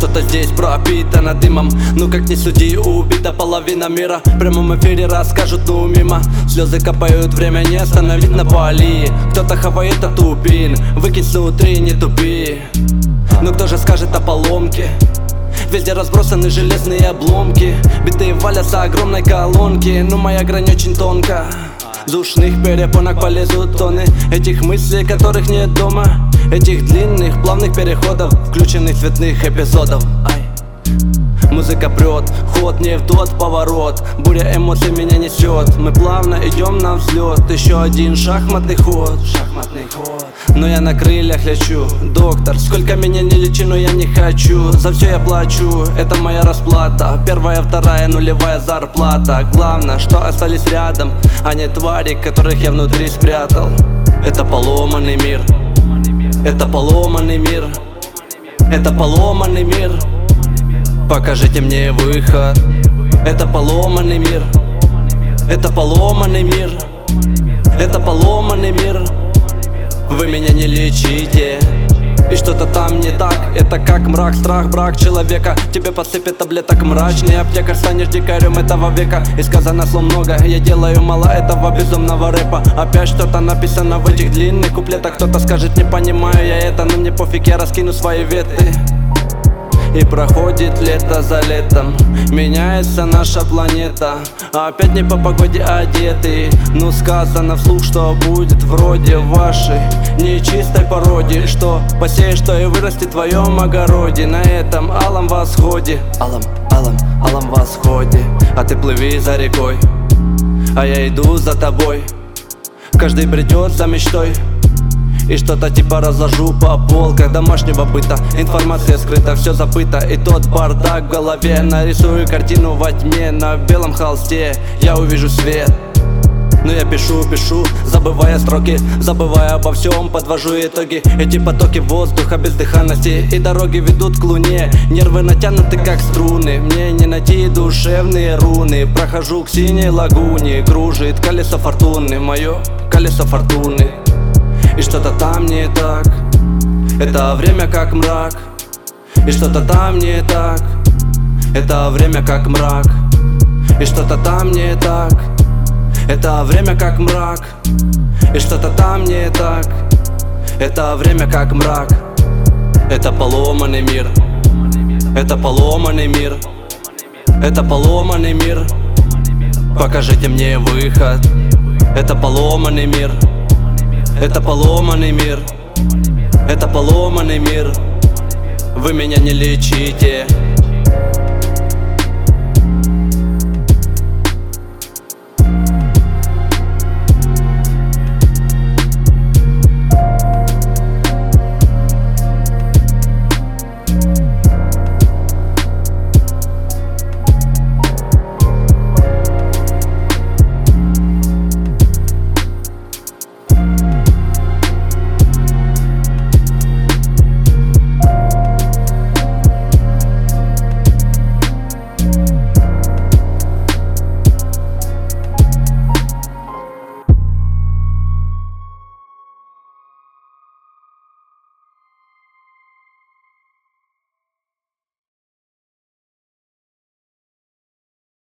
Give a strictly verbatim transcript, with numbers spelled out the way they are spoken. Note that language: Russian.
что-то здесь пропитано дымом. Ну как ни суди, убита половина мира. В прямом эфире расскажут, ну мимо. Слезы капают, время не остановить на пали. Кто-то хавает от тупин, выкинь снутри, не тупи. Ну кто же скажет о поломке? Везде разбросаны железные обломки. Биты валятся огромной колонки. Но моя грань очень тонка. С ушных перепонок полезут тонны этих мыслей, которых нет дома. Этих длинных, плавных переходов, включенных цветных эпизодов. Ай. Музыка прет, ход не в тот поворот. Буря эмоций меня несет. Мы плавно идем на взлет. Еще один шахматный ход, шахматный ход. Но я на крыльях лечу. Доктор, сколько меня не лечи, но я не хочу. За все я плачу, это моя расплата. Первая, вторая, нулевая зарплата. Главное, что остались рядом, а не твари, которых я внутри спрятал. Это поломанный мир. Это поломанный мир. Это поломанный мир. Покажите мне выход. Это поломанный мир. Это поломанный мир. Это поломанный мир. Вы меня не лечите. И что-то там не так. Это как мрак, страх, брак человека. Тебе подсыпят таблеток мрачный аптекарь. Станешь дикарем этого века. И сказано слов много, я делаю мало этого безумного рэпа. Опять что-то написано в этих длинных куплетах. Кто-то скажет, не понимаю я это, но мне пофиг, я раскину свои веты. И проходит лето за летом, меняется наша планета. Опять не по погоде одеты. Ну сказано вслух, что будет вроде вашей нечистой породе. Что посеешь, что и вырастет в твоем огороде. На этом алом восходе, алом, алом, алом восходе. А ты плыви за рекой, а я иду за тобой. Каждый бредет за мечтой. И что-то типа разложу по полках домашнего быта. Информация скрыта, все забыто. И тот бардак в голове. Нарисую картину во тьме. На белом холсте я увижу свет. Но я пишу, пишу, забывая строки, забывая обо всем, подвожу итоги. Эти потоки воздуха без дыханности. И дороги ведут к луне. Нервы натянуты как струны. Мне не найти душевные руны. Прохожу к синей лагуне. Кружит колесо фортуны. Мое колесо фортуны. И что-то там не так. Это время как мрак. И что-то там не так. Это время как мрак. И что-то там не так. Это время как мрак. И что-то там не так. Это время как мрак. Это поломанный мир. Это поломанный мир. Это поломанный мир. Покажите мне выход. Это поломанный мир. Это поломанный мир. Это поломанный мир. Вы меня не лечите.